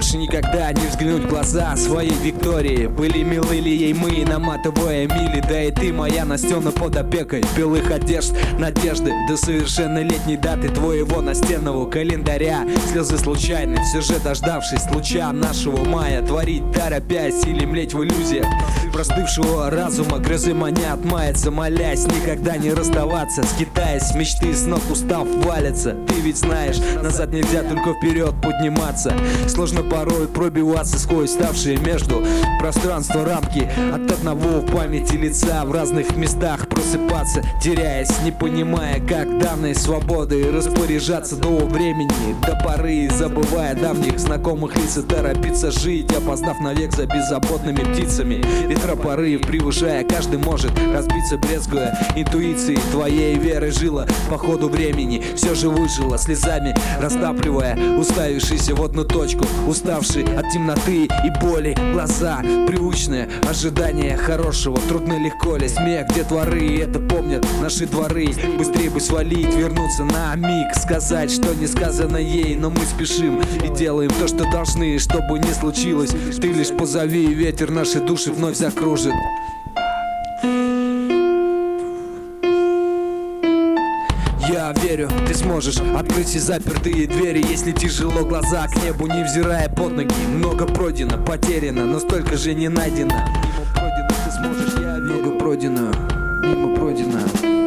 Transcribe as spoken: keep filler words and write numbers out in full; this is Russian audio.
больше никогда не взглянуть в глаза своей Виктории. Были милы ли ей мы, наматывая мили. Да и ты, моя Настена, под опекой белых одежд, надежды до совершеннолетней даты твоего настенного календаря. Слезы случайны, все же дождавшись луча нашего мая, творить торопясь или млеть в иллюзиях простывшего разума, грозы манят, мается, молясь никогда не расставаться, скитаясь, мечты с ног устав валятся. Ты ведь знаешь, назад нельзя, только вперед подниматься. Сложно порой пробиваться сквозь ставшие между пространства рамки. От одного в памяти лица в разных местах просыпаться, теряясь, не понимая, как данной свободы распоряжаться до времени, до поры, забывая давних знакомых лиц, и торопиться жить, опоздав навек за беззаботными птицами. Ветра порыв, превышая, каждый может разбиться, брезгуя интуицией твоей веры. Жила по ходу времени, все же выжила, слезами растапливая уставившийся в одну точку, уставший от темноты и боли глаза. Привычное ожидание хорошего, трудно легко ли, смех, где дворы, это помнят наши дворы. Быстрее бы свалить, вернуться на миг, сказать, что не сказано ей, но мы спешим и делаем то, что должны, чтобы не случилось. Ты лишь позови, и ветер наши души вновь закружит. Я верю, ты сможешь открыть все запертые двери, если тяжело глаза к небу, невзирая под ноги. Много пройдено, потеряно, но столько же не найдено. Мимо пройдено ты сможешь, я верю. Много пройдено, мимо пройдено.